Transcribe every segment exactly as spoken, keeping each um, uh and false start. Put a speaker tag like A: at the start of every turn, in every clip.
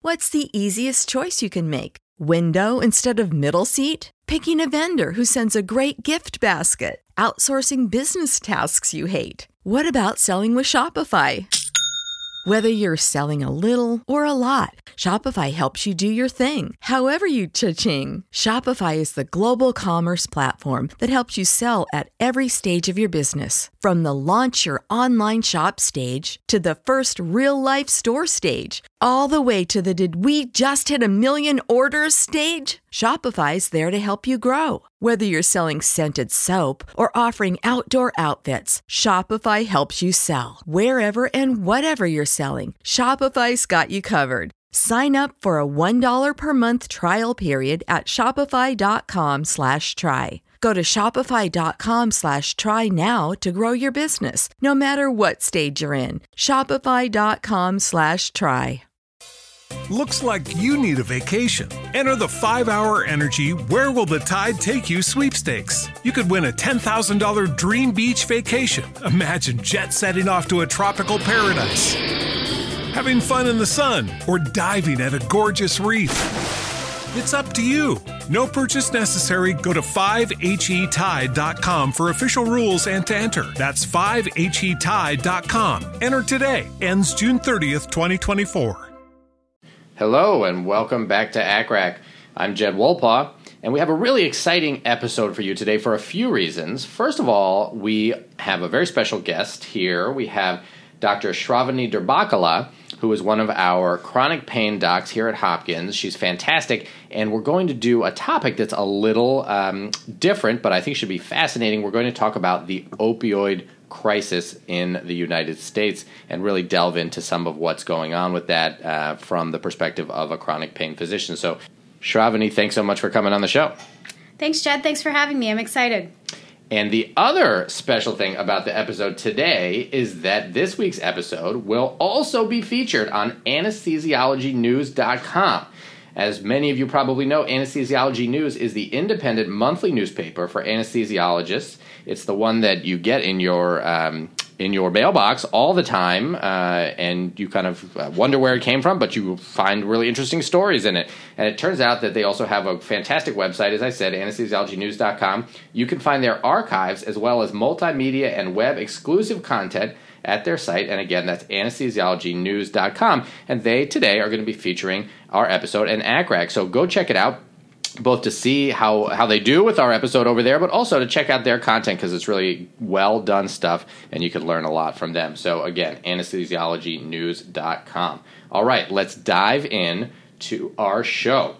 A: What's the easiest choice you can make? Window instead of middle seat? Picking a vendor who sends a great gift basket? Outsourcing business tasks you hate? What about selling with Shopify? Whether you're selling a little or a lot, Shopify helps you do your thing, however you cha-ching. Shopify is the global commerce platform that helps you sell at every stage of your business. From the launch your online shop stage to the first real-life store stage, all the way to the did we just hit a million orders stage. Shopify's there to help you grow. Whether you're selling scented soap or offering outdoor outfits, Shopify helps you sell. Wherever and whatever you're selling, Shopify's got you covered. Sign up for a one dollar per month trial period at shopify.com slash try. Go to shopify.com slash try now to grow your business, no matter what stage you're in. Shopify.com slash try.
B: Looks like you need a vacation. Enter the five hour Energy Where Will the Tide Take You sweepstakes. You could win a ten thousand dollars dream beach vacation. Imagine jet setting off to a tropical paradise, having fun in the sun, or diving at a gorgeous reef. It's up to you. No purchase necessary. Go to five H E tide dot com for official rules and to enter. That's five H E tide dot com. Enter today. Ends June thirtieth, twenty twenty-four.
C: Hello and welcome back to A C R A C. I'm Jed Wolpaw, and we have a really exciting episode for you today for a few reasons. First of all, we have a very special guest here. We have Doctor Shravani Dirbakala, who is one of our chronic pain docs here at Hopkins. She's fantastic, and we're going to do a topic that's a little um, different, but I think should be fascinating. We're going to talk about the opioid crisis in the United States and really delve into some of what's going on with that uh, from the perspective of a chronic pain physician. So, Shravani, thanks so much for coming on the show.
D: Thanks, Jed. Thanks for having me. I'm excited.
C: And the other special thing about the episode today is that this week's episode will also be featured on anesthesiology news dot com. As many of you probably know, Anesthesiology News is the independent monthly newspaper for anesthesiologists. It's the one that you get in your um, in your mailbox all the time, uh, and you kind of wonder where it came from, but you find really interesting stories in it. And it turns out that they also have a fantastic website, as I said, anesthesiology news dot com. You can find their archives as well as multimedia and web exclusive content at their site, and again, that's anesthesiology news dot com, and they today are going to be featuring our episode in A C R A C, so go check it out, both to see how, how they do with our episode over there, but also to check out their content, because it's really well done stuff, and you can learn a lot from them. So again, anesthesiology news dot com. All right, let's dive in to our show.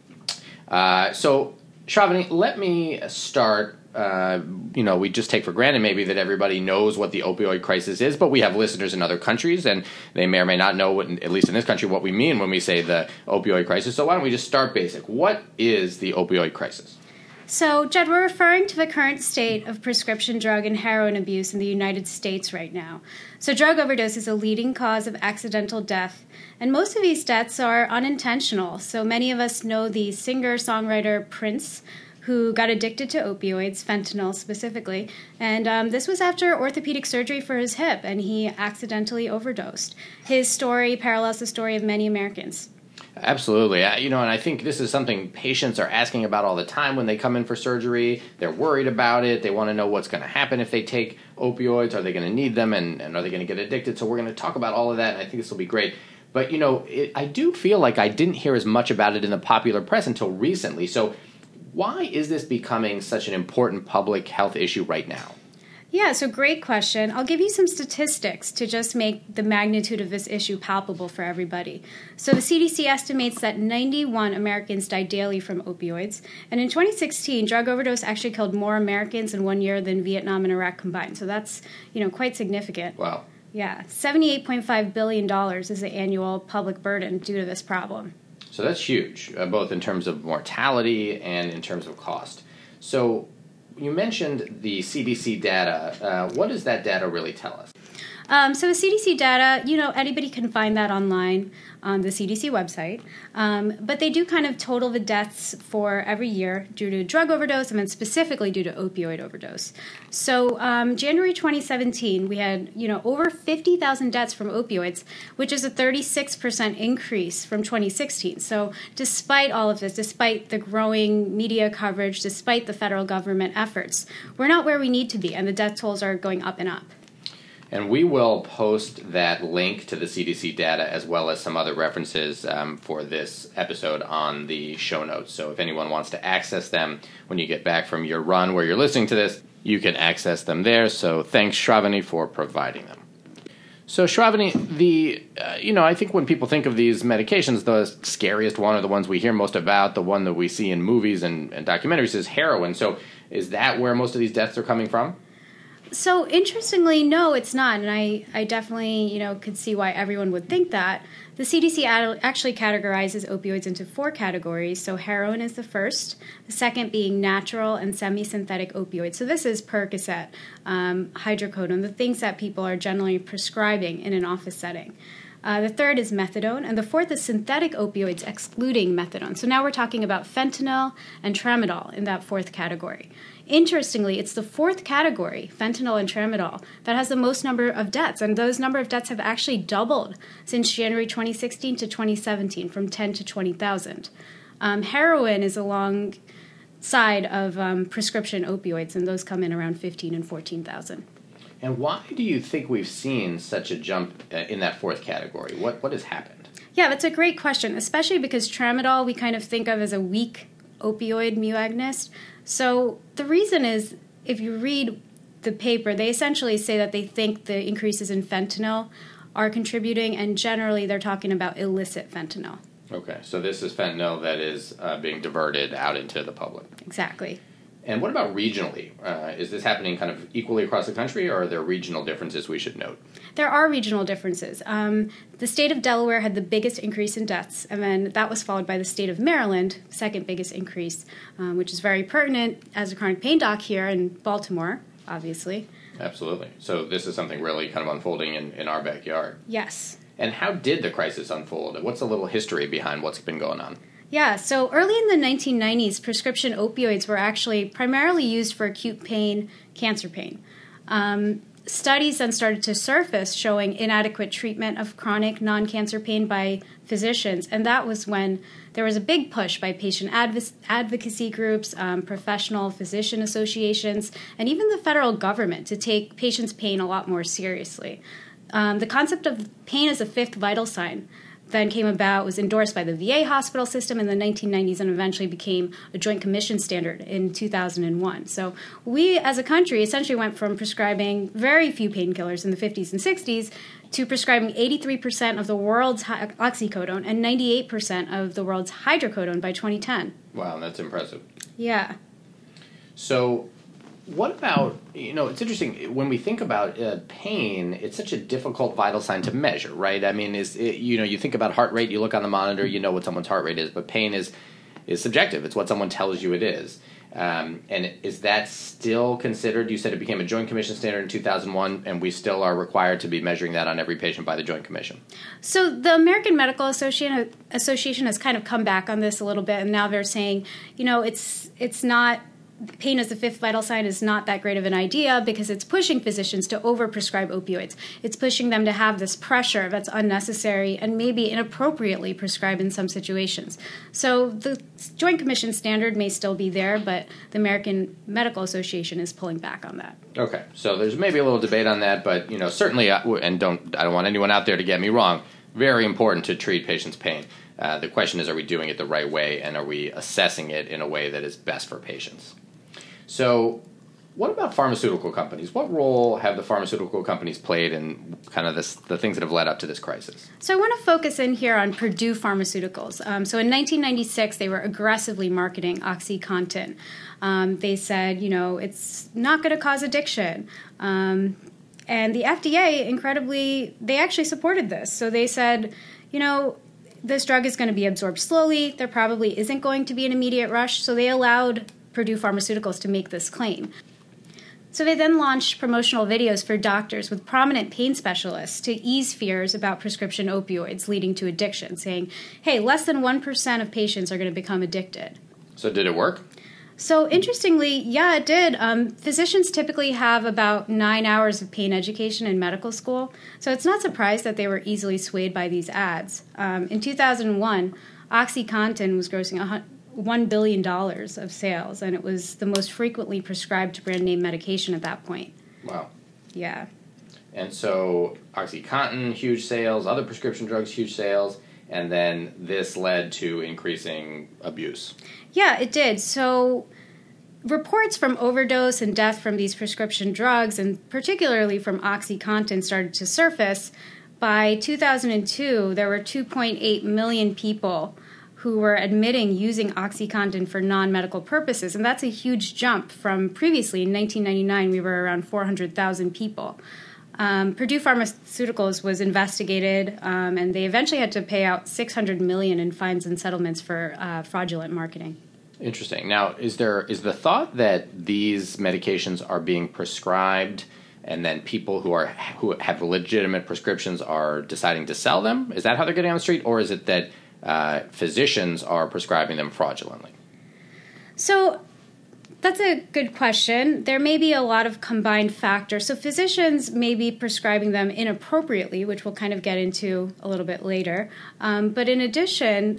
C: Uh, so, Shravani, let me start. Uh, you know, we just take for granted maybe that everybody knows what the opioid crisis is, but we have listeners in other countries, and they may or may not know, what, at least in this country, what we mean when we say the opioid crisis. So why don't we just start basic? What is the opioid crisis?
D: So, Jed, we're referring to the current state of prescription drug and heroin abuse in the United States right now. So drug overdose is a leading cause of accidental death, and most of these deaths are unintentional. So many of us know the singer-songwriter Prince, who got addicted to opioids, fentanyl specifically, and um, this was after orthopedic surgery for his hip, and he accidentally overdosed. His story parallels the story of many Americans.
C: Absolutely. You know, and I think this is something patients are asking about all the time when they come in for surgery. They're worried about it. They want to know what's going to happen if they take opioids. Are they going to need them, and, and are they going to get addicted? So we're going to talk about all of that, and I think this will be great. But, you know, it, I do feel like I didn't hear as much about it in the popular press until recently. So why is this becoming such an important public health issue right now?
D: Yeah, so great question. I'll give you some statistics to just make the magnitude of this issue palpable for everybody. So the C D C estimates that ninety-one Americans die daily from opioids. And in twenty sixteen, drug overdose actually killed more Americans in one year than Vietnam and Iraq combined. So that's, you know, quite significant.
C: Wow.
D: Yeah, seventy-eight point five billion dollars is the annual public burden due to this problem.
C: So that's huge, uh, both in terms of mortality and in terms of cost. So you mentioned the C D C data. Uh, what does that data really tell us?
D: Um, so C D C data, you know, anybody can find that online on the C D C website. Um, but they do kind of total the deaths for every year due to drug overdose and then specifically due to opioid overdose. So um, January twenty seventeen, we had, you know, over fifty thousand deaths from opioids, which is a thirty-six percent increase from twenty sixteen. So despite all of this, despite the growing media coverage, despite the federal government efforts, we're not where we need to be, and the death tolls are going up and up.
C: And we will post that link to the C D C data as well as some other references um, for this episode on the show notes. So if anyone wants to access them when you get back from your run where you're listening to this, you can access them there. So thanks, Shravani, for providing them. So Shravani, the uh, you know, I think when people think of these medications, the scariest one, or the ones we hear most about, the one that we see in movies and, and documentaries, is heroin. So is that where most of these deaths are coming from?
D: So interestingly, no, it's not, and I, I definitely, you know, could see why everyone would think that. The C D C ad- actually categorizes opioids into four categories. So heroin is the first, the second being natural and semi-synthetic opioids. So this is Percocet, um, hydrocodone, the things that people are generally prescribing in an office setting. Uh, the third is methadone, and the fourth is synthetic opioids excluding methadone. So now we're talking about fentanyl and tramadol in that fourth category. Interestingly, it's the fourth category, fentanyl and tramadol, that has the most number of deaths, and those number of deaths have actually doubled since January twenty sixteen to twenty seventeen, from ten to twenty thousand. Um, heroin is alongside of um, prescription opioids, and those come in around fifteen and fourteen thousand.
C: And why do you think we've seen such a jump uh, in that fourth category? What what has happened?
D: Yeah, that's a great question, especially because tramadol we kind of think of as a weak opioid mu agonist. So the reason is, if you read the paper, they essentially say that they think the increases in fentanyl are contributing, and generally they're talking about illicit fentanyl.
C: Okay, so this is fentanyl that is uh, being diverted out into the public.
D: Exactly.
C: And what about regionally? Uh, is this happening kind of equally across the country, or are there regional differences we should note?
D: There are regional differences. Um, the state of Delaware had the biggest increase in deaths, and then that was followed by the state of Maryland, second biggest increase, um, which is very pertinent as a chronic pain doc here in Baltimore, obviously.
C: Absolutely. So this is something really kind of unfolding in, in our backyard.
D: Yes.
C: And how did the crisis unfold? What's a little history behind what's been going on?
D: Yeah, so early in the nineteen nineties, prescription opioids were actually primarily used for acute pain, cancer pain. Um, studies then started to surface showing inadequate treatment of chronic non-cancer pain by physicians, and that was when there was a big push by patient adv- advocacy groups, um, professional physician associations, and even the federal government to take patients' pain a lot more seriously. Um, the concept of pain as a fifth vital sign then came about, was endorsed by the V A hospital system in the nineteen nineties, and eventually became a Joint Commission standard in two thousand one. So we, as a country, essentially went from prescribing very few painkillers in the fifties and sixties to prescribing eighty-three percent of the world's oxycodone and ninety-eight percent of the world's hydrocodone by twenty ten.
C: Wow, that's impressive.
D: Yeah.
C: So what about, you know, it's interesting, when we think about uh, pain, it's such a difficult vital sign to measure, right? I mean, is it, you know, you think about heart rate, you look on the monitor, you know what someone's heart rate is, but pain is is subjective. It's what someone tells you it is. Um, and is that still considered, you said it became a Joint Commission standard in two thousand one, and we still are required to be measuring that on every patient by the Joint Commission?
D: So the American Medical Association Association has kind of come back on this a little bit, and now they're saying, you know, it's it's not, pain as the fifth vital sign is not that great of an idea because it's pushing physicians to overprescribe opioids. It's pushing them to have this pressure that's unnecessary and maybe inappropriately prescribed in some situations. So the Joint Commission standard may still be there, but the American Medical Association is pulling back on that.
C: Okay, so there's maybe a little debate on that, but you know, certainly, and don't I don't want anyone out there to get me wrong, very important to treat patients' pain. Uh, the question is, are we doing it the right way, and are we assessing it in a way that is best for patients? So what about pharmaceutical companies? What role have the pharmaceutical companies played in kind of this, the things that have led up to this crisis?
D: So I want to focus in here on Purdue Pharmaceuticals. Um, so in nineteen ninety-six, they were aggressively marketing OxyContin. Um, they said, you know, it's not going to cause addiction. Um, and the F D A, incredibly, they actually supported this. So they said, you know, this drug is going to be absorbed slowly. There probably isn't going to be an immediate rush. So they allowed Purdue Pharmaceuticals to make this claim. So they then launched promotional videos for doctors with prominent pain specialists to ease fears about prescription opioids leading to addiction, saying, hey, less than one percent of patients are going to become addicted.
C: So did it work?
D: So interestingly, yeah, it did. Um, physicians typically have about nine hours of pain education in medical school, so it's not surprised that they were easily swayed by these ads. Um, in two thousand one, OxyContin was grossing one billion dollars of sales, and it was the most frequently prescribed brand name medication at that point.
C: Wow.
D: Yeah.
C: And so OxyContin, huge sales, other prescription drugs, huge sales, and then this led to increasing abuse.
D: Yeah, it did. So reports from overdose and death from these prescription drugs, and particularly from OxyContin, started to surface. By two thousand two, there were two point eight million people who were admitting using OxyContin for non-medical purposes, and that's a huge jump from previously. In nineteen ninety-nine, we were around four hundred thousand people. Um, Purdue Pharmaceuticals was investigated, um, and they eventually had to pay out six hundred million dollars in fines and settlements for uh, fraudulent marketing.
C: Interesting. Now, is there is the thought that these medications are being prescribed, and then people who are who have legitimate prescriptions are deciding to sell them? Is that how they're getting on the street, or is it that uh, physicians are prescribing them fraudulently?
D: So that's a good question. There may be a lot of combined factors. So physicians may be prescribing them inappropriately, which we'll kind of get into a little bit later. Um, but in addition,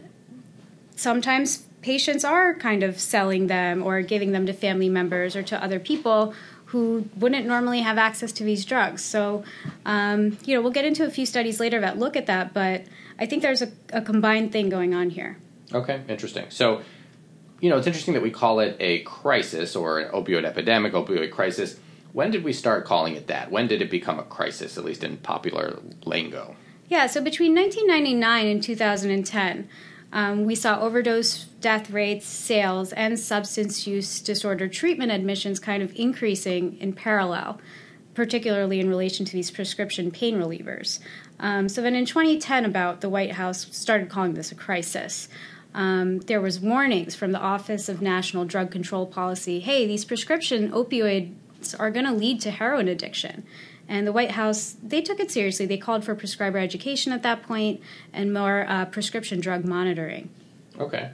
D: sometimes patients are kind of selling them or giving them to family members or to other people who wouldn't normally have access to these drugs. So, um, you know, we'll get into a few studies later that look at that, but I think there's a, a combined thing going on here.
C: Okay, interesting. So, you know, it's interesting that we call it a crisis or an opioid epidemic, opioid crisis. When did we start calling it that? When did it become a crisis, at least in popular lingo?
D: Yeah, so between nineteen ninety-nine and two thousand ten, um, we saw overdose death rates, sales, and substance use disorder treatment admissions kind of increasing in parallel, particularly in relation to these prescription pain relievers. Um, so then in twenty ten, about the White House started calling this a crisis. Um, there was warnings from the Office of National Drug Control Policy, hey, these prescription opioids are going to lead to heroin addiction. And the White House, they took it seriously. They called for prescriber education at that point and more uh, prescription drug monitoring.
C: Okay.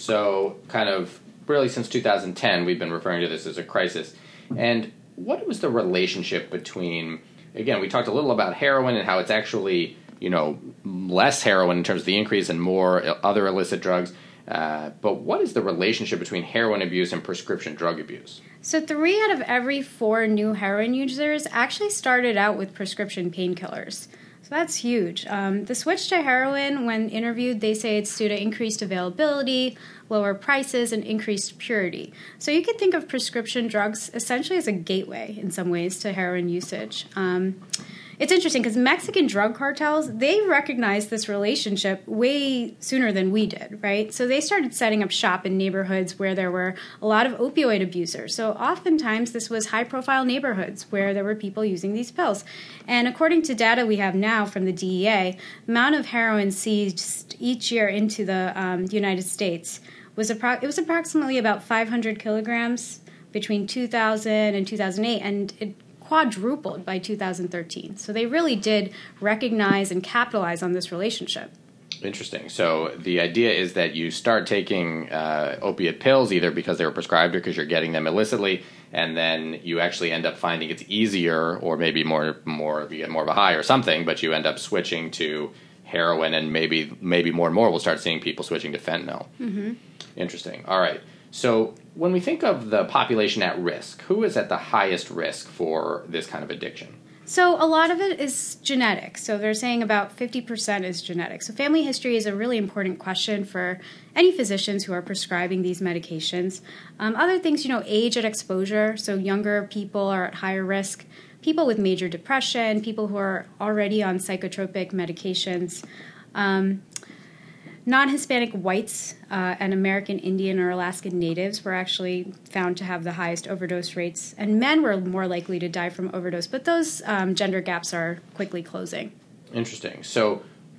C: So kind of really since two thousand ten, we've been referring to this as a crisis. And what was the relationship between, again, we talked a little about heroin and how it's actually, you know, less heroin in terms of the increase and more other illicit drugs. Uh, but what is the relationship between heroin abuse and prescription drug abuse?
D: So three out of every four new heroin users actually started out with prescription painkillers. So that's huge. Um, the switch to heroin, when interviewed, they say it's due to increased availability, lower prices, and increased purity. So you could think of prescription drugs essentially as a gateway in some ways to heroin usage. Um, It's interesting because Mexican drug cartels, they recognized this relationship way sooner than we did, right? So they started setting up shop in neighborhoods where there were a lot of opioid abusers. So oftentimes this was high-profile neighborhoods where there were people using these pills. And according to data we have now from the D E A, the amount of heroin seized each year into the um, United States was appro- it was approximately about five hundred kilograms between two thousand and two thousand eight, and it quadrupled by two thousand thirteen. So they really did recognize and capitalize on this relationship.
C: Interesting. So the idea is that you start taking uh, opiate pills either because they were prescribed or because you're getting them illicitly, and then you actually end up finding it's easier, or maybe more, more you get more of a high or something, but you end up switching to heroin, and maybe maybe more and more we'll start seeing people switching to fentanyl. Mm-hmm. Interesting. All right. So when we think of the population at risk, who is at the highest risk for this kind of addiction?
D: So a lot of it is genetic. So they're saying about fifty percent is genetic. So family history is a really important question for any physicians who are prescribing these medications. Um, other things, you know, age at exposure. So younger people are at higher risk. People with major depression, people who are already on psychotropic medications. Um, Non-Hispanic whites uh, and American Indian or Alaskan Natives were actually found to have the highest overdose rates, and men were more likely to die from overdose, but those um, gender gaps are quickly closing.
C: Interesting. So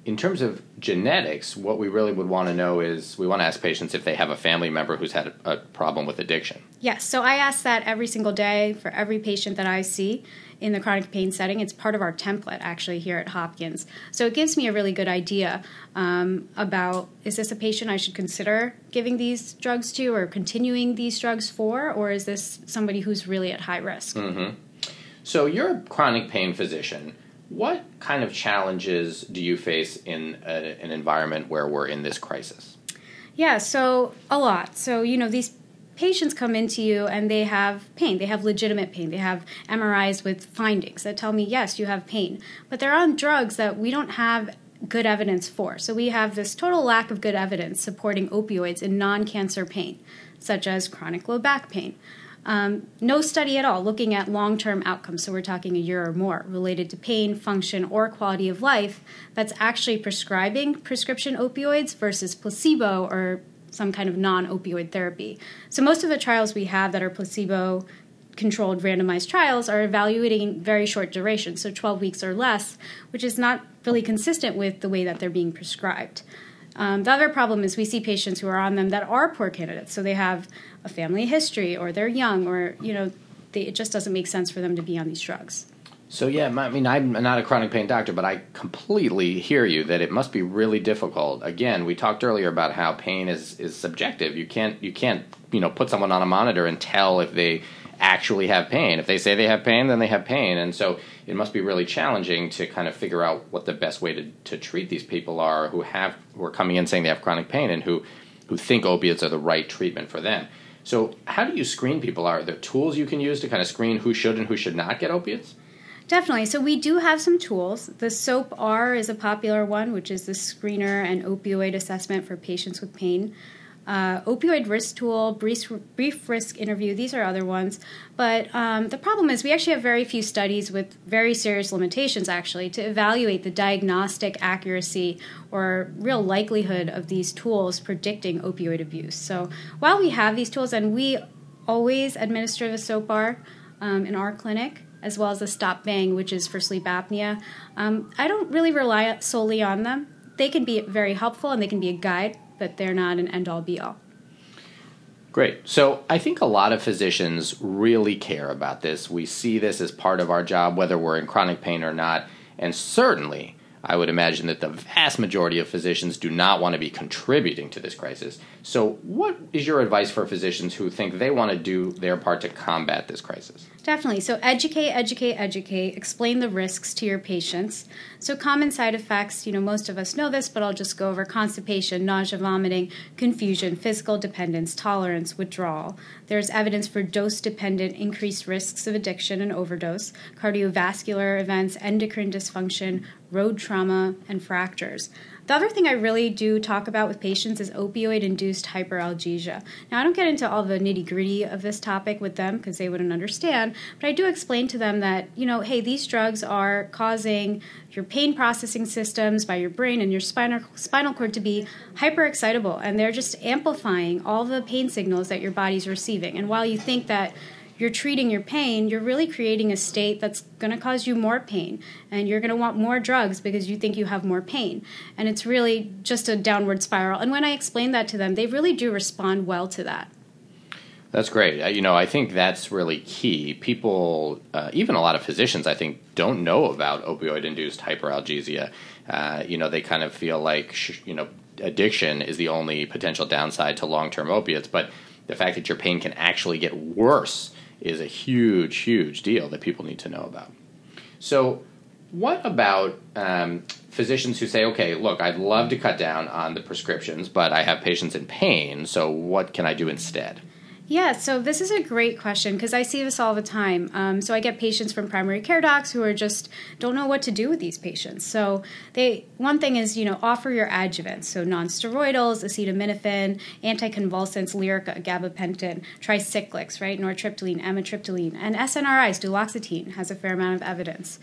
C: in terms of genetics, what we really would want to know is we want to ask patients if they have a family member who's had a, a problem with addiction.
D: Yes, so I ask that every single day for every patient that I see in the chronic pain setting. It's part of our template, actually, here at Hopkins. So it gives me a really good idea um, about, is this a patient I should consider giving these drugs to or continuing these drugs for, or is this somebody who's really at high risk?
C: Mm-hmm. So you're a chronic pain physician. What kind of challenges do you face in a, an environment where we're in this crisis?
D: Yeah, so a lot. So, you know, these patients come into you and they have pain. They have legitimate pain. They have M R Is with findings that tell me, yes, you have pain. But they're on drugs that we don't have good evidence for. So we have this total lack of good evidence supporting opioids in non-cancer pain, such as chronic low back pain. Um, no study at all looking at long-term outcomes, so we're talking a year or more, related to pain, function, or quality of life that's actually prescribing prescription opioids versus placebo or some kind of non-opioid therapy. So most of the trials we have that are placebo-controlled randomized trials are evaluating very short duration, so twelve weeks or less, which is not really consistent with the way that they're being prescribed. Um, the other problem is we see patients who are on them that are poor candidates. So they have a family history, or they're young, or, you know, they, it just doesn't make sense for them to be on these drugs.
C: So, yeah, I mean, I'm not a chronic pain doctor, but I completely hear you that it must be really difficult. Again, we talked earlier about how pain is, is subjective. You can't, you can't, you know, put someone on a monitor and tell if they actually have pain. If they say they have pain, then they have pain. And so it must be really challenging to kind of figure out what the best way to, to treat these people are who have who are coming in saying they have chronic pain and who, who think opiates are the right treatment for them. So how do you screen people? Are there tools you can use to kind of screen who should and who should not get opiates?
D: Definitely. So we do have some tools. The SOAP-R is a popular one, which is the screener and opioid assessment for patients with pain. Uh, opioid risk tool, brief, brief risk interview, these are other ones. But um, the problem is we actually have very few studies with very serious limitations, actually, to evaluate the diagnostic accuracy or real likelihood of these tools predicting opioid abuse. So while we have these tools, and we always administer the SOAP-R um, in our clinic, as well as the Stop-Bang, which is for sleep apnea, um, I don't really rely solely on them. They can be very helpful and they can be a guide, but they're not an end-all, be-all.
C: Great. So I think a lot of physicians really care about this. We see this as part of our job, whether we're in chronic pain or not. And certainly, I would imagine that the vast majority of physicians do not want to be contributing to this crisis. So what is your advice for physicians who think they want to do their part to combat this crisis?
D: Definitely. So educate, educate, educate. Explain the risks to your patients. So common side effects, you know, most of us know this, but I'll just go over constipation, nausea, vomiting, confusion, physical dependence, tolerance, withdrawal. There's evidence for dose-dependent increased risks of addiction and overdose, cardiovascular events, endocrine dysfunction, road trauma, and fractures. The other thing I really do talk about with patients is opioid-induced hyperalgesia. Now, I don't get into all the nitty-gritty of this topic with them because they wouldn't understand, but I do explain to them that, you know, hey, these drugs are causing your pain processing systems by your brain and your spinal spinal cord to be hyperexcitable, and they're just amplifying all the pain signals that your body's receiving. And while you think that you're treating your pain, you're really creating a state that's going to cause you more pain. And you're going to want more drugs because you think you have more pain. And it's really just a downward spiral. And when I explain that to them, they really do respond well to that.
C: That's great. Uh, you know, I think that's really key. People, uh, even a lot of physicians, I think, don't know about opioid-induced hyperalgesia. Uh, you know, they kind of feel like, sh- you know, addiction is the only potential downside to long-term opiates. But the fact that your pain can actually get worse is a huge, huge deal that people need to know about. So what about um, physicians who say, okay, look, I'd love to cut down on the prescriptions, but I have patients in pain, so what can I do instead?
D: Yeah, so this is a great question because I see this all the time. Um, so I get patients from primary care docs who are just don't know what to do with these patients. So they one thing is, you know, offer your adjuvants, so nonsteroidals, acetaminophen, anticonvulsants, Lyrica, gabapentin, tricyclics, right, nortriptyline, amitriptyline, and S N R Is, duloxetine has a fair amount of evidence.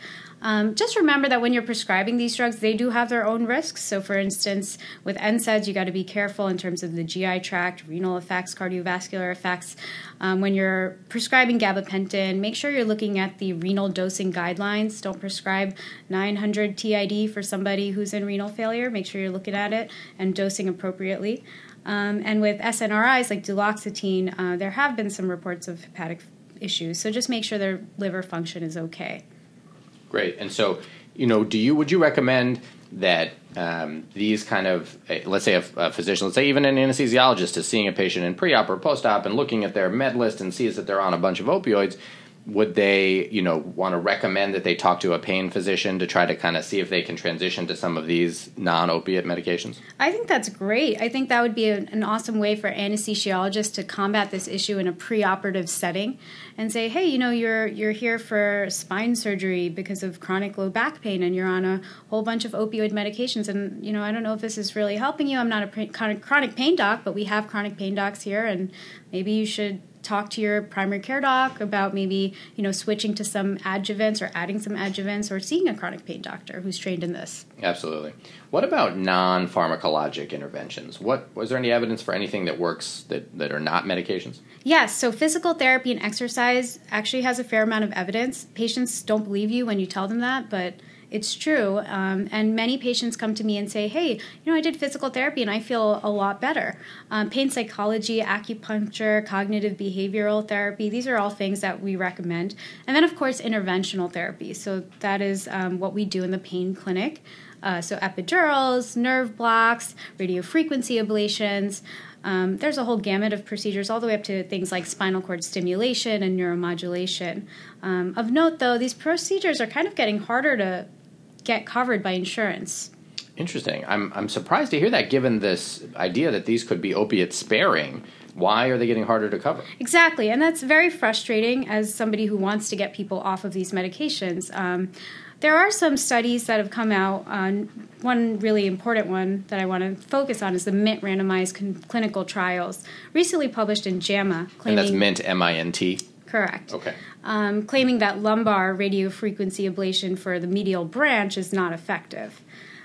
D: Um, just remember that when you're prescribing these drugs, they do have their own risks. So, for instance, with N SAIDs, you got to be careful in terms of the G I tract, renal effects, cardiovascular effects. Um, when you're prescribing gabapentin, make sure you're looking at the renal dosing guidelines. Don't prescribe nine hundred T I D for somebody who's in renal failure. Make sure you're looking at it and dosing appropriately. Um, and with S N R Is like duloxetine, uh, there have been some reports of hepatic issues. So just make sure their liver function is okay.
C: Great. And so, you know, do you would you recommend that um, these kind of, let's say a, a physician, let's say even an anesthesiologist is seeing a patient in pre-op or post-op and looking at their med list and sees that they're on a bunch of opioids, would they, you know, want to recommend that they talk to a pain physician to try to kind of see if they can transition to some of these non-opiate medications?
D: I think that's great. I think that would be a, an awesome way for anesthesiologists to combat this issue in a preoperative setting and say, hey, you know, you're you're here for spine surgery because of chronic low back pain and you're on a whole bunch of opioid medications. And, you know, I don't know if this is really helping you. I'm not a pre- chronic pain doc, but we have chronic pain docs here, and maybe you should talk to your primary care doc about maybe, you know, switching to some adjuvants or adding some adjuvants or seeing a chronic pain doctor who's trained in this.
C: Absolutely. What about non-pharmacologic interventions? What was there any evidence for anything that works that, that are not medications?
D: Yes, so physical therapy and exercise actually has a fair amount of evidence. Patients don't believe you when you tell them that, but it's true. Um, and many patients come to me and say, hey, you know, I did physical therapy and I feel a lot better. Um, pain psychology, acupuncture, cognitive behavioral therapy, these are all things that we recommend. And then, of course, interventional therapy. So that is um, what we do in the pain clinic. Uh, so epidurals, nerve blocks, radiofrequency ablations. Um, there's a whole gamut of procedures all the way up to things like spinal cord stimulation and neuromodulation. Um, of note, though, these procedures are kind of getting harder to get covered by insurance.
C: Interesting. I'm I'm surprised to hear that, given this idea that these could be opiate sparing. Why are they getting harder to cover?
D: Exactly, and that's very frustrating as somebody who wants to get people off of these medications. Um, there are some studies that have come out. On one really important one that I want to focus on is the MINT randomized con- clinical trials, recently published in JAMA.
C: Claiming, and that's MINT, M I N T?
D: Correct.
C: Okay.
D: Um, claiming that lumbar radiofrequency ablation for the medial branch is not effective.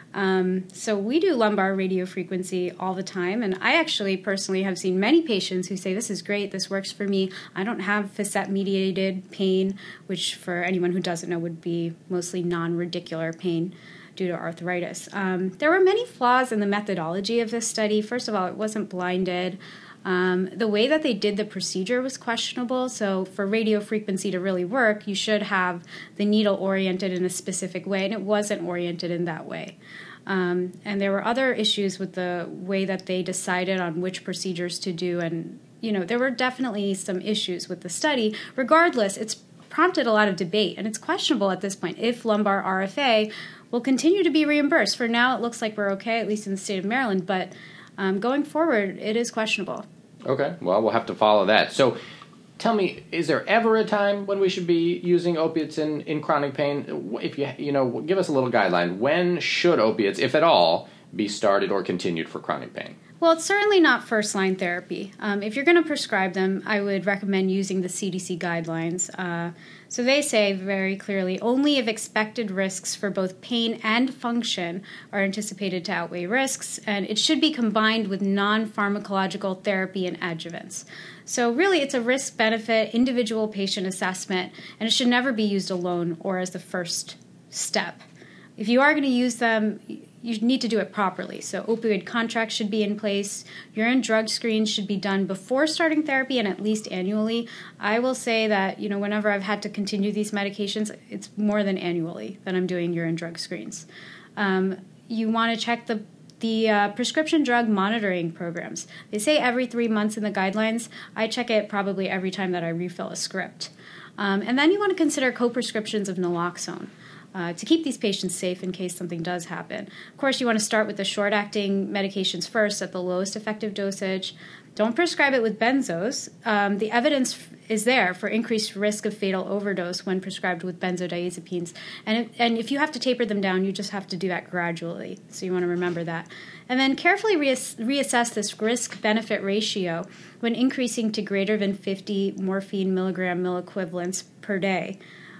D: Um, so we do lumbar radiofrequency all the time, and I actually personally have seen many patients who say, this is great, this works for me. I don't have facet-mediated pain, which for anyone who doesn't know would be mostly non-radicular pain due to arthritis. Um, there were many flaws in the methodology of this study. First of all, it wasn't blinded. Um, the way that they did the procedure was questionable. So for radiofrequency to really work, you should have the needle oriented in a specific way, and it wasn't oriented in that way. Um, and there were other issues with the way that they decided on which procedures to do. And, you know, there were definitely some issues with the study. Regardless, it's prompted a lot of debate, and it's questionable at this point if lumbar R F A will continue to be reimbursed. For now, it looks like we're okay, at least in the state of Maryland, but Um, going forward, it is questionable.
C: Okay, well, we'll have to follow that. So tell me, is there ever a time when we should be using opiates in, in chronic pain? If you, you know, give us a little guideline. When should opiates, if at all, be started or continued for chronic pain?
D: Well, it's certainly not first-line therapy. Um, if you're going to prescribe them, I would recommend using the C D C guidelines. Uh, so they say very clearly, only if expected risks for both pain and function are anticipated to outweigh risks, and it should be combined with non-pharmacological therapy and adjuvants. So really, it's a risk-benefit, individual patient assessment, and it should never be used alone or as the first step. If you are going to use them, you need to do it properly. So opioid contracts should be in place. Urine drug screens should be done before starting therapy and at least annually. I will say that, you know, whenever I've had to continue these medications, it's more than annually that I'm doing urine drug screens. Um, you want to check the the uh, prescription drug monitoring programs. They say every three months in the guidelines. I check it probably every time that I refill a script. Um, and then you want to consider co-prescriptions of naloxone. Uh, to keep these patients safe in case something does happen. Of course, you want to start with the short-acting medications first at the lowest effective dosage. Don't prescribe it with benzos. Um, the evidence f- is there for increased risk of fatal overdose when prescribed with benzodiazepines. And if, and if you have to taper them down, you just have to do that gradually. So you want to remember that. And then carefully reass- reassess this risk-benefit ratio when increasing to greater than fifty morphine milligram milliequivalents per day.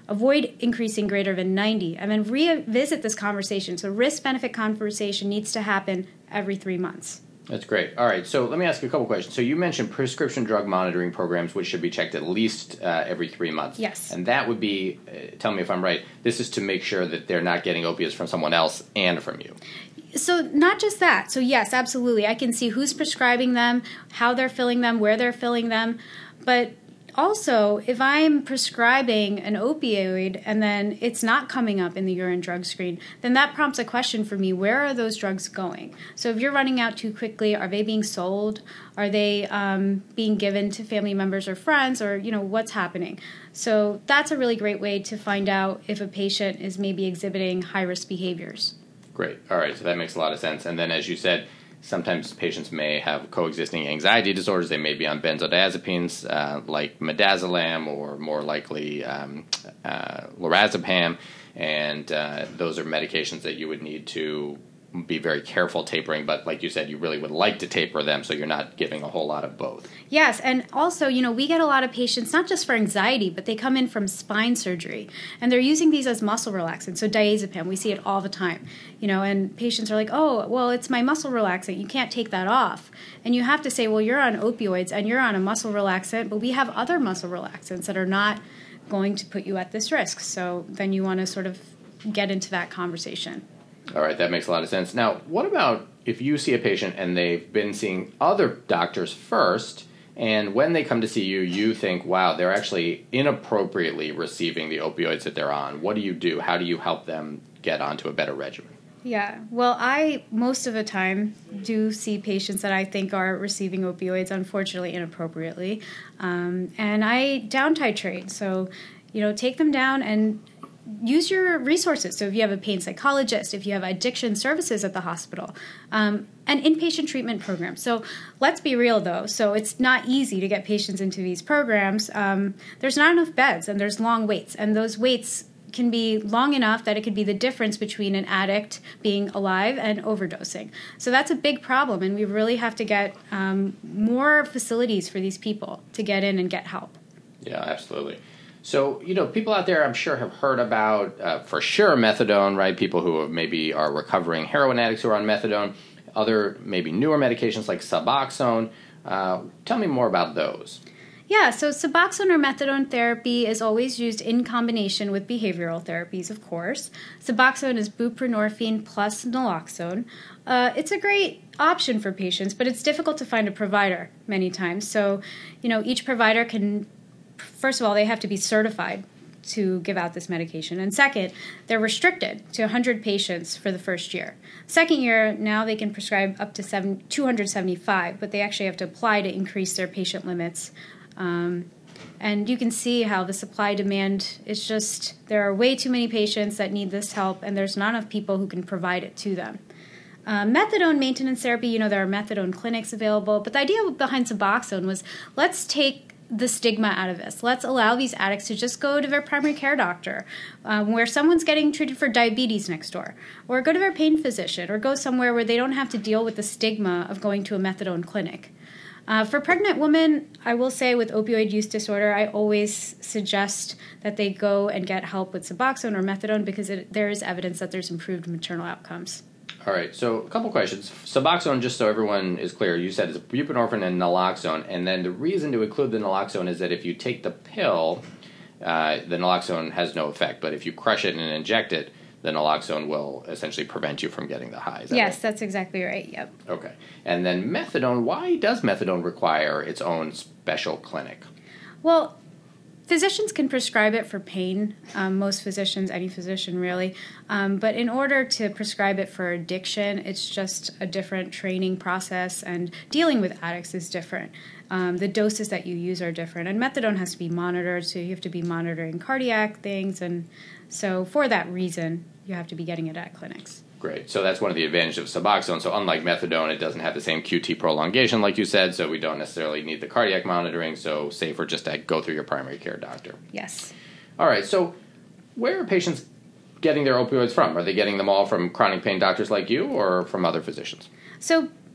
D: avoid increasing greater than ninety, and then revisit this conversation. So risk-benefit conversation needs to happen every three months.
C: That's great. All right, so let me ask you a couple questions. So you mentioned prescription drug monitoring programs, which should be checked at least uh, every three months.
D: Yes.
C: And that would be, uh, tell me if I'm right, this is to make sure that they're not getting opiates from someone else and from you.
D: So not just that. So yes, absolutely. I can see who's prescribing them, how they're filling them, where they're filling them. But also, if I'm prescribing an opioid and then it's not coming up in the urine drug screen, then that prompts a question for me, where are those drugs going? So if you're running out too quickly, are they being sold? Are they um, being given to family members or friends, or, you know, what's happening? So that's a really great way to find out if a patient is maybe exhibiting high-risk behaviors.
C: Great. All right, so that makes a lot of sense. And then as you said, sometimes patients may have coexisting anxiety disorders. They may be on benzodiazepines uh, like midazolam, or more likely um, uh, lorazepam, and uh, those are medications that you would need to be very careful tapering. But like you said, you really would like to taper them so you're not giving a whole lot of both.
D: Yes, and also, you know, we get a lot of patients, not just for anxiety, but they come in from spine surgery, and they're using these as muscle relaxants. So diazepam, we see it all the time, you know, and patients are like, oh, well, it's my muscle relaxant. You can't take that off. And you have to say, well, you're on opioids and you're on a muscle relaxant, but we have other muscle relaxants that are not going to put you at this risk. So then you want to sort of get into that conversation.
C: All right, that makes a lot of sense. Now, what about if you see a patient and they've been seeing other doctors first, and when they come to see you, you think, wow, they're actually inappropriately receiving the opioids that they're on? What do you do? How do you help them get onto a better regimen?
D: Yeah, well, I, most of the time, do see patients that I think are receiving opioids, unfortunately, inappropriately. Um, and I down titrate. So, you know, take them down and use your resources. So if you have a pain psychologist, if you have addiction services at the hospital, um, and inpatient treatment programs. So let's be real, though. So it's not easy to get patients into these programs. Um, there's not enough beds, and there's long waits. And those waits can be long enough that it could be the difference between an addict being alive and overdosing. So that's a big problem, and we really have to get um, more facilities for these people to get in and get help.
C: Yeah, absolutely. So, you know, people out there, I'm sure, have heard about, uh, for sure, methadone, right? People who have maybe are recovering heroin addicts who are on methadone, other maybe newer medications like Suboxone. Uh, tell me more about those.
D: Yeah, so Suboxone or methadone therapy is always used in combination with behavioral therapies, of course. Suboxone is buprenorphine plus naloxone. Uh, it's a great option for patients, but it's difficult to find a provider many times. So, you know, each provider can, first of all, they have to be certified to give out this medication. And second, they're restricted to one hundred patients for the first year. Second year, now they can prescribe up to seven, two hundred seventy-five, but they actually have to apply to increase their patient limits. Um, and you can see how the supply-demand is just, there are way too many patients that need this help, and there's not enough people who can provide it to them. Uh, methadone maintenance therapy, you know, there are methadone clinics available, but the idea behind Suboxone was, let's take the stigma out of this. Let's allow these addicts to just go to their primary care doctor, um, where someone's getting treated for diabetes next door, or go to their pain physician, or go somewhere where they don't have to deal with the stigma of going to a methadone clinic. Uh, for pregnant women, I will say with opioid use disorder, I always suggest that they go and get help with Suboxone or methadone because it, there is evidence that there's improved maternal outcomes.
C: All right, so a couple questions. Suboxone, just so everyone is clear, you said it's buprenorphine and naloxone, and then the reason to include the naloxone is that if you take the pill, uh, the naloxone has no effect, but if you crush it and inject it, the naloxone will essentially prevent you from getting the high. Is that
D: yes,
C: right?
D: That's exactly right, yep.
C: Okay, and then methadone, why does methadone require its own special clinic?
D: Well, physicians can prescribe it for pain, um, most physicians, any physician really, um, but in order to prescribe it for addiction, it's just a different training process, and dealing with addicts is different. Um, the doses that you use are different, and methadone has to be monitored, so you have to be monitoring cardiac things, and so for that reason, you have to be getting it at clinics.
C: Great. So that's one of the advantages of Suboxone. So unlike methadone, it doesn't have the same Q T prolongation like you said, so we don't necessarily need the cardiac monitoring, so safer just to go through your primary care doctor.
D: Yes.
C: All right, so where are patients getting their opioids from? Are they getting them all from chronic pain doctors like you or from other physicians?
D: So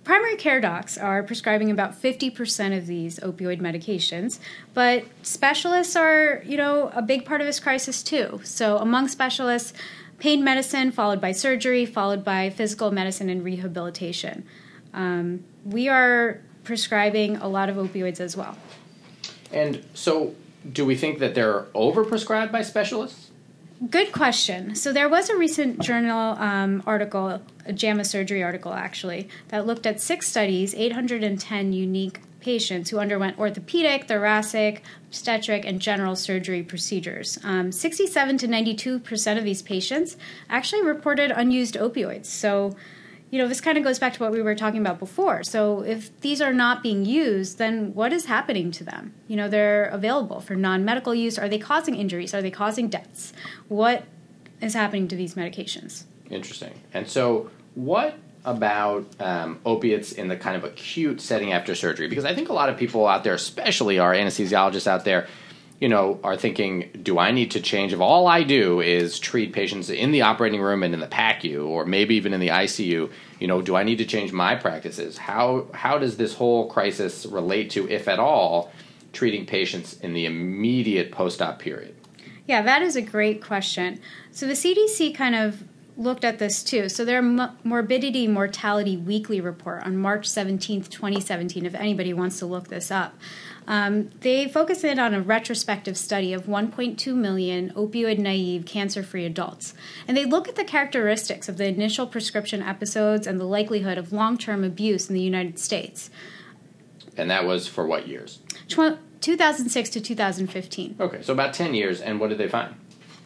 D: primary care docs are prescribing about fifty percent of these opioid medications, but specialists are, you know, a big part of this crisis too. So among specialists, pain medicine, followed by surgery, followed by physical medicine and rehabilitation. Um, we are prescribing a lot of opioids as well.
C: And so do we think that they're overprescribed by specialists?
D: Good question. So there was a recent journal um, article, a JAMA Surgery article actually, that looked at six studies, eight hundred ten unique patients who underwent orthopedic, thoracic, obstetric, and general surgery procedures. Um, sixty-seven to ninety-two percent of these patients actually reported unused opioids. So, you know, this kind of goes back to what we were talking about before. So if these are not being used, then what is happening to them? You know, they're available for non-medical use. Are they causing injuries? Are they causing deaths? What is happening to these medications?
C: Interesting. And so what about um, opiates in the kind of acute setting after surgery? Because I think a lot of people out there, especially our anesthesiologists out there, you know, are thinking, do I need to change if all I do is treat patients in the operating room and in the P A C U or maybe even in the I C U? You know, do I need to change my practices? How how does this whole crisis relate to, if at all, treating patients in the immediate post-op period?
D: Yeah, that is a great question. So the C D C kind of looked at this too. So their Mo- Morbidity Mortality Weekly Report on March seventeenth, twenty seventeen, if anybody wants to look this up, Um, they focus in on a retrospective study of one point two million opioid-naive, cancer-free adults. And they look at the characteristics of the initial prescription episodes and the likelihood of long-term abuse in the United States.
C: And that was for what years?
D: Tw- two thousand six to two thousand fifteen.
C: Okay, so about ten years, and what did they find?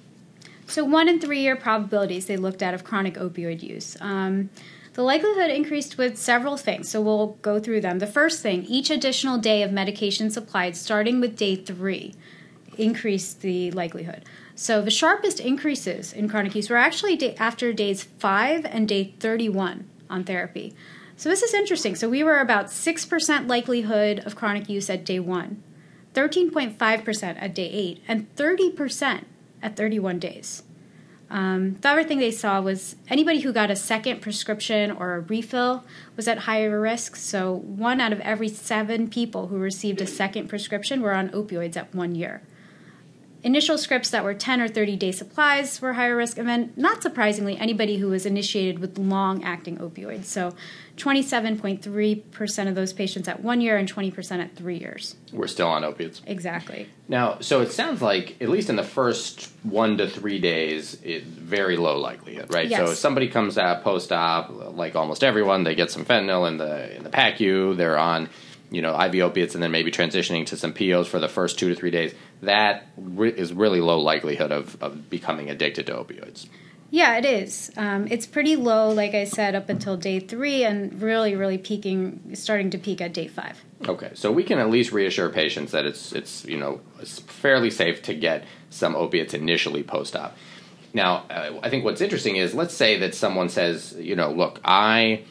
D: So one in three-year probabilities they looked at of chronic opioid use. Um, The likelihood increased with several things, so we'll go through them. The first thing, each additional day of medication supplied starting with day three increased the likelihood. So the sharpest increases in chronic use were actually day, after days five and day thirty-one on therapy. So this is interesting. So we were about six percent likelihood of chronic use at day one, thirteen point five percent at day eight, and thirty percent at thirty-one days. Um, the other thing they saw was anybody who got a second prescription or a refill was at higher risk. So one out of every seven people who received a second prescription were on opioids at one year. Initial scripts that were ten or thirty day supplies were higher risk. And then, not surprisingly, anybody who was initiated with long-acting opioids. So twenty-seven point three percent of those patients at one year and twenty percent at three years.
C: We're still on opiates.
D: Exactly.
C: Now, so it sounds like, at least in the first one to three days, it, very low likelihood, right?
D: Yes.
C: So if somebody comes out post-op, like almost everyone, they get some fentanyl in the in the P A C U, they're on, you know, I V opiates, and then maybe transitioning to some P Os for the first two to three days. That re- is really low likelihood of, of becoming addicted to opioids.
D: Yeah, it is. Um, it's pretty low, like I said, up until day three, and really, really peaking, starting to peak at day five.
C: Okay, so we can at least reassure patients that it's it's you know it's fairly safe to get some opiates initially post-op. Now, uh, I think what's interesting is, let's say that someone says, you know, look, I.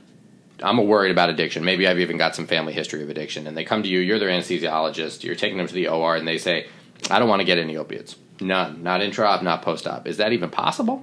C: I'm worried about addiction. Maybe I've even got some family history of addiction. And they come to you, you're their anesthesiologist, you're taking them to the O R, and they say, I don't want to get any opiates. None. Not intra-op, not post-op. Is that even possible?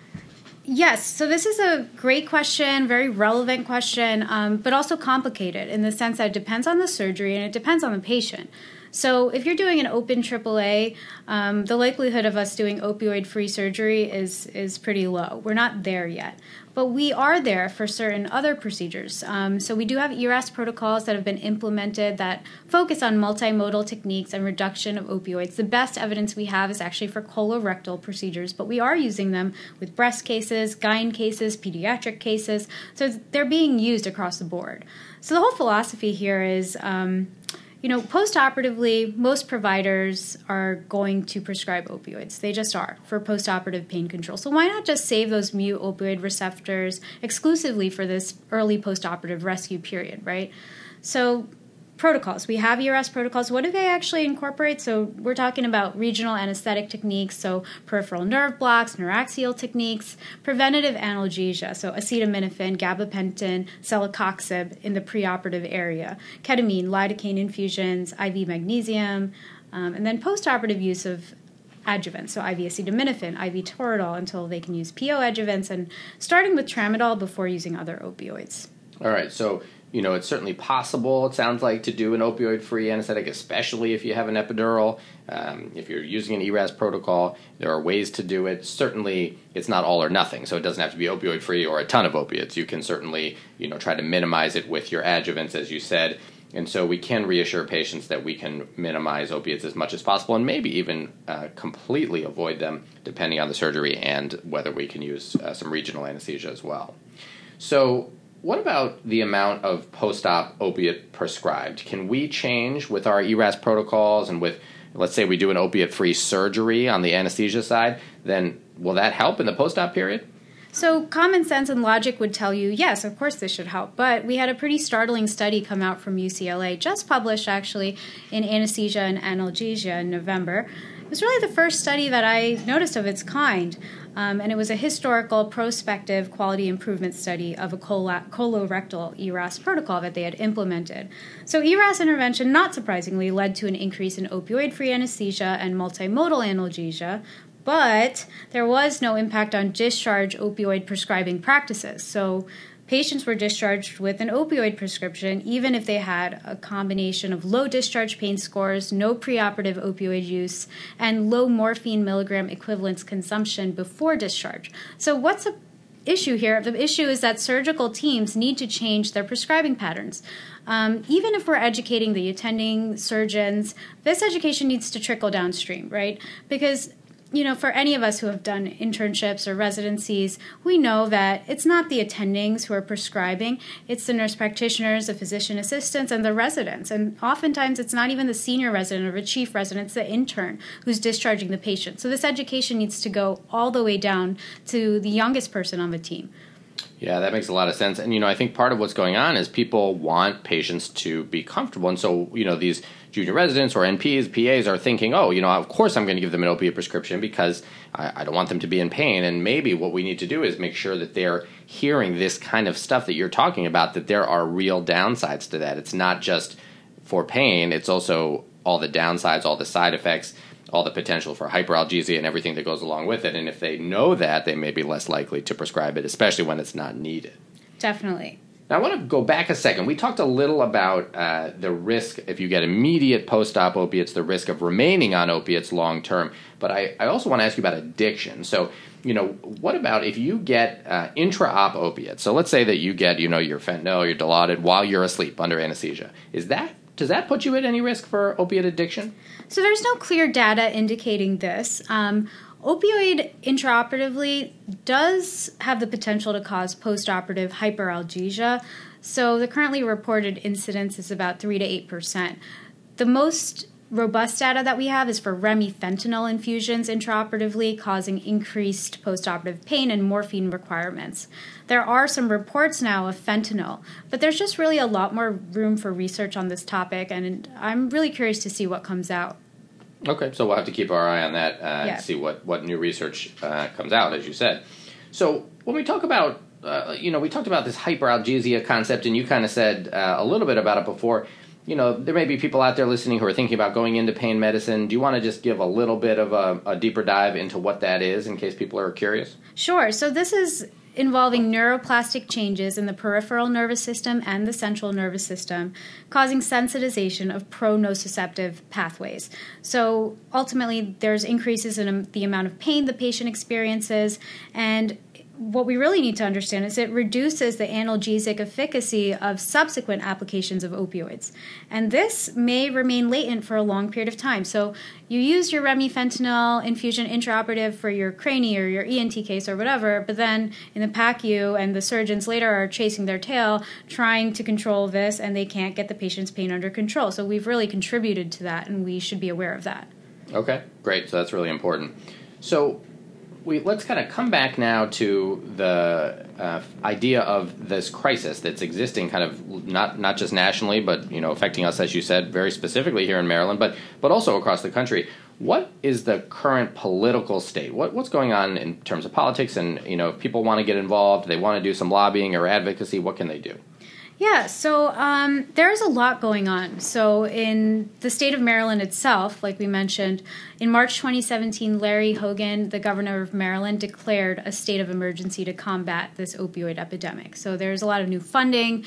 D: Yes. So this is a great question, very relevant question, um, but also complicated in the sense that it depends on the surgery and it depends on the patient. So if you're doing an open triple A, um, the likelihood of us doing opioid-free surgery is is pretty low. We're not there yet. But we are there for certain other procedures. Um, so we do have E R A S protocols that have been implemented that focus on multimodal techniques and reduction of opioids. The best evidence we have is actually for colorectal procedures, but we are using them with breast cases, gyne cases, pediatric cases. So they're being used across the board. So the whole philosophy here is, um, you know, post-operatively, most providers are going to prescribe opioids. They just are for post-operative pain control. So why not just save those mu opioid receptors exclusively for this early post-operative rescue period, right? So protocols. We have E R A S protocols. What do they actually incorporate? So we're talking about regional anesthetic techniques, so peripheral nerve blocks, neuraxial techniques, preventative analgesia, so acetaminophen, gabapentin, celecoxib in the preoperative area, ketamine, lidocaine infusions, I V magnesium, um, and then postoperative use of adjuvants, so I V acetaminophen, I V toradol until they can use P O adjuvants, and starting with tramadol before using other opioids.
C: All right, so, you know, it's certainly possible, it sounds like, to do an opioid-free anesthetic, especially if you have an epidural. Um, if you're using an E R A S protocol, there are ways to do it. Certainly, it's not all or nothing, so it doesn't have to be opioid-free or a ton of opiates. You can certainly, you know, try to minimize it with your adjuvants, as you said. And so we can reassure patients that we can minimize opiates as much as possible and maybe even uh, completely avoid them, depending on the surgery and whether we can use uh, some regional anesthesia as well. So what about the amount of post-op opiate prescribed? Can we change with our E R A S protocols and with, let's say we do an opiate-free surgery on the anesthesia side, then will that help in the post-op period?
D: So common sense and logic would tell you, yes, of course this should help. But we had a pretty startling study come out from U C L A, just published actually in Anesthesia and Analgesia in November. It was really the first study that I noticed of its kind. Um, and it was a historical prospective quality improvement study of a colo- colorectal E R A S protocol that they had implemented. So E R A S intervention, not surprisingly, led to an increase in opioid-free anesthesia and multimodal analgesia, but there was no impact on discharge opioid prescribing practices. So patients were discharged with an opioid prescription even if they had a combination of low discharge pain scores, no preoperative opioid use, and low morphine milligram equivalence consumption before discharge. So what's the issue here? The issue is that surgical teams need to change their prescribing patterns. Um, even if we're educating the attending surgeons, this education needs to trickle downstream, right? Because you know, for any of us who have done internships or residencies, we know that it's not the attendings who are prescribing, it's the nurse practitioners, the physician assistants, and the residents. And oftentimes it's not even the senior resident or the chief resident, it's the intern who's discharging the patient. So this education needs to go all the way down to the youngest person on the team.
C: Yeah, that makes a lot of sense. And, you know, I think part of what's going on is people want patients to be comfortable. And so, you know, these junior residents or N Ps, P As are thinking, oh, you know, of course I'm going to give them an opiate prescription because I, I don't want them to be in pain. And maybe what we need to do is make sure that they're hearing this kind of stuff that you're talking about, that there are real downsides to that. It's not just for pain. It's also all the downsides, all the side effects, all the potential for hyperalgesia and everything that goes along with it. And if they know that, they may be less likely to prescribe it, especially when it's not needed.
D: Definitely.
C: Now, I want to go back a second. We talked a little about uh, the risk, if you get immediate post-op opiates, the risk of remaining on opiates long-term. But I, I also want to ask you about addiction. So, you know, what about if you get uh, intra-op opiates? So let's say that you get, you know, your fentanyl, your Dilaudid while you're asleep under anesthesia. Is that Does that put you at any risk for opiate addiction?
D: So there's no clear data indicating this. Um, opioid intraoperatively does have the potential to cause postoperative hyperalgesia. So the currently reported incidence is about three to eight percent. The most robust data that we have is for remifentanil infusions intraoperatively, causing increased postoperative pain and morphine requirements. There are some reports now of fentanyl, but there's just really a lot more room for research on this topic, and I'm really curious to see what comes out.
C: Okay, so we'll have to keep our eye on that uh,
D: yeah.
C: and see what, what new research uh, comes out, as you said. So when we talk about, uh, you know, we talked about this hyperalgesia concept, and you kind of said uh, a little bit about it before. You know, there may be people out there listening who are thinking about going into pain medicine. Do you want to just give a little bit of a, a deeper dive into what that is in case people are curious?
D: Sure. So this is involving neuroplastic changes in the peripheral nervous system and the central nervous system, causing sensitization of pro-nociceptive pathways. So ultimately, there's increases in the amount of pain the patient experiences, and what we really need to understand is it reduces the analgesic efficacy of subsequent applications of opioids. And this may remain latent for a long period of time. So you use your remifentanil infusion intraoperative for your crani or your E N T case or whatever, but then in the P A C U and the surgeons later are chasing their tail trying to control this, and they can't get the patient's pain under control. So we've really contributed to that, and we should be aware of that.
C: Okay, great. So that's really important. So We, let's kind of come back now to the uh, idea of this crisis that's existing kind of not not just nationally, but, you know, affecting us, as you said, very specifically here in Maryland, but but also across the country. What is the current political state? What What's going on in terms of politics? And, you know, if people want to get involved, they want to do some lobbying or advocacy, what can they do?
D: Yeah, so um, there's a lot going on. So in the state of Maryland itself, like we mentioned, in March twenty seventeen, Larry Hogan, the governor of Maryland, declared a state of emergency to combat this opioid epidemic. So there's a lot of new funding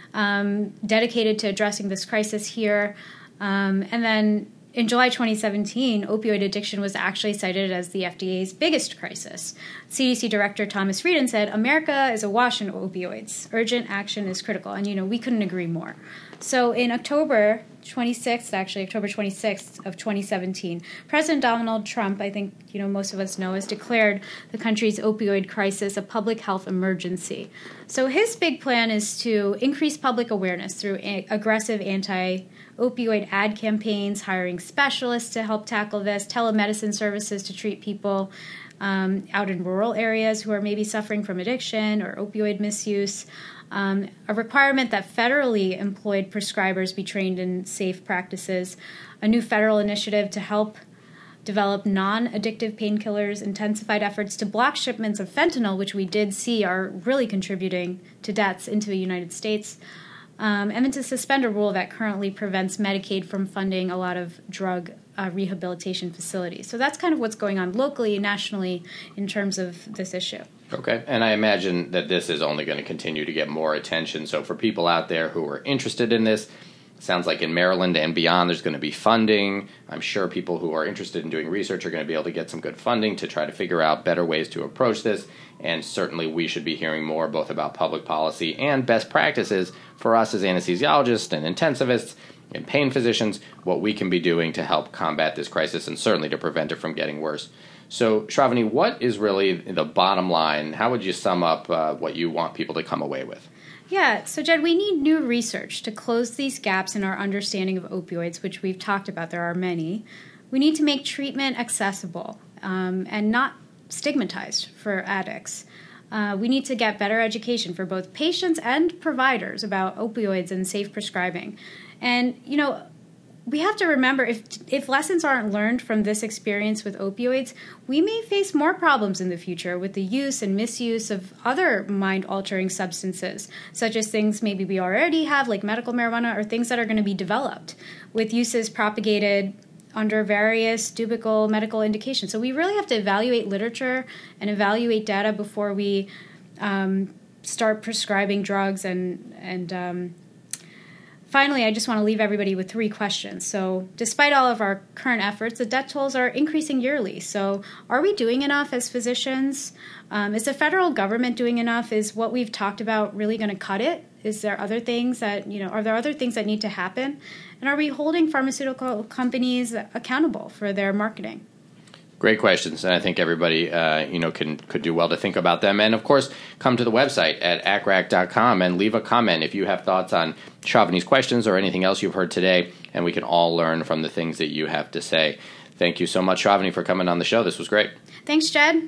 D: um, dedicated to addressing this crisis here. Um, and then in July twenty seventeen, opioid addiction was actually cited as the F D A's biggest crisis. C D C Director Thomas Frieden said, "America is awash in opioids. Urgent action is critical." And, you know, we couldn't agree more. So in October twenty-sixth, actually, October twenty-sixth of twenty seventeen, President Donald Trump, I think, you know, most of us know, has declared the country's opioid crisis a public health emergency. So his big plan is to increase public awareness through a- aggressive anti opioid ad campaigns, hiring specialists to help tackle this, telemedicine services to treat people um, out in rural areas who are maybe suffering from addiction or opioid misuse, um, a requirement that federally employed prescribers be trained in safe practices, a new federal initiative to help develop non-addictive painkillers, intensified efforts to block shipments of fentanyl, which we did see are really contributing to deaths into the United States, Um, and then to suspend a rule that currently prevents Medicaid from funding a lot of drug uh, rehabilitation facilities. So that's kind of what's going on locally and nationally in terms of this issue.
C: Okay, and I imagine that this is only going to continue to get more attention. So for people out there who are interested in this, sounds like in Maryland and beyond there's going to be funding. I'm sure people who are interested in doing research are going to be able to get some good funding to try to figure out better ways to approach this. And certainly we should be hearing more both about public policy and best practices for us as anesthesiologists and intensivists and pain physicians, what we can be doing to help combat this crisis and certainly to prevent it from getting worse. So, Shravani, what is really the bottom line? How would you sum up uh, what you want people to come away with?
D: Yeah, so Jed, we need new research to close these gaps in our understanding of opioids, which we've talked about. There are many. We need to make treatment accessible um, and not stigmatized for addicts. Uh, we need to get better education for both patients and providers about opioids and safe prescribing. And, you know, we have to remember if if lessons aren't learned from this experience with opioids, we may face more problems in the future with the use and misuse of other mind-altering substances, such as things maybe we already have, like medical marijuana, or things that are going to be developed with uses propagated under various dubical medical indications. So we really have to evaluate literature and evaluate data before we um, start prescribing drugs. And, and um, finally, I just want to leave everybody with three questions. So despite all of our current efforts, the death tolls are increasing yearly. So are we doing enough as physicians? Um, is the federal government doing enough? Is what we've talked about really going to cut it? Is there other things that, you know, are there other things that need to happen? And are we holding pharmaceutical companies accountable for their marketing?
C: Great questions, and I think everybody, uh, you know, can could do well to think about them. And of course, come to the website at A C R A C dot com and leave a comment if you have thoughts on Shravani's questions or anything else you've heard today, and we can all learn from the things that you have to say. Thank you so much, Shravani, for coming on the show. This was great.
D: Thanks, Jed.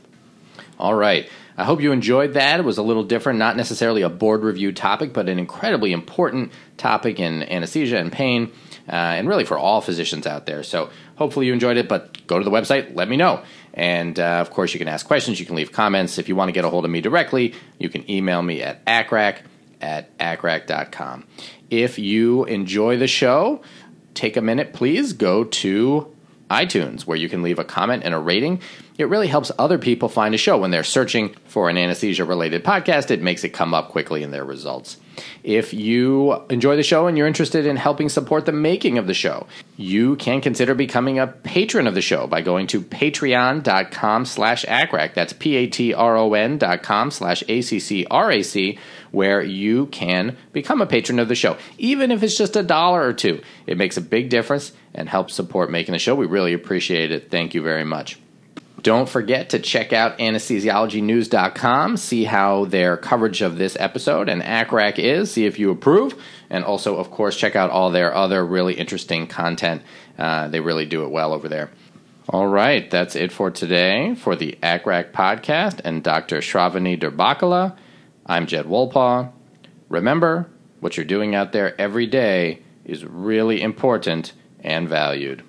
C: All right. I hope you enjoyed that. It was a little different, not necessarily a board review topic, but an incredibly important topic in anesthesia and pain, uh, and really for all physicians out there. So hopefully you enjoyed it, but go to the website, let me know. And, uh, of course, you can ask questions, you can leave comments. If you want to get a hold of me directly, you can email me at A C R A C at A C R A C dot com. If you enjoy the show, take a minute, please, go to iTunes, where you can leave a comment and a rating. It really helps other people find a show. When they're searching for an anesthesia-related podcast, it makes it come up quickly in their results. If you enjoy the show and you're interested in helping support the making of the show, you can consider becoming a patron of the show by going to patreon.com slash ACRAC. That's P-A-T-R-O-N dot com slash A-C-C-R-A-C, where you can become a patron of the show. Even if it's just a dollar or two, it makes a big difference and helps support making the show. We really appreciate it. Thank you very much. Don't forget to check out anesthesiology news dot com, see how their coverage of this episode and A C R A C is, see if you approve, and also, of course, check out all their other really interesting content. Uh, they really do it well over there. All right, that's it for today for the A C R A C podcast and Doctor Shravani Dirbakala. I'm Jed Wolpaw. Remember, what you're doing out there every day is really important and valued.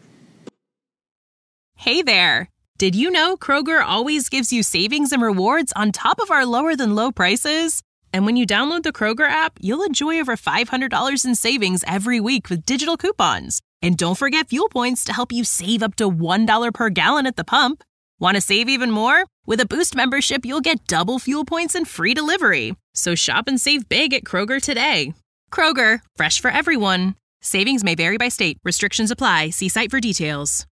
E: Hey there. Did you know Kroger always gives you savings and rewards on top of our lower-than-low prices? And when you download the Kroger app, you'll enjoy over five hundred dollars in savings every week with digital coupons. And don't forget fuel points to help you save up to one dollar per gallon at the pump. Want to save even more? With a Boost membership, you'll get double fuel points and free delivery. So shop and save big at Kroger today. Kroger, fresh for everyone. Savings may vary by state. Restrictions apply. See site for details.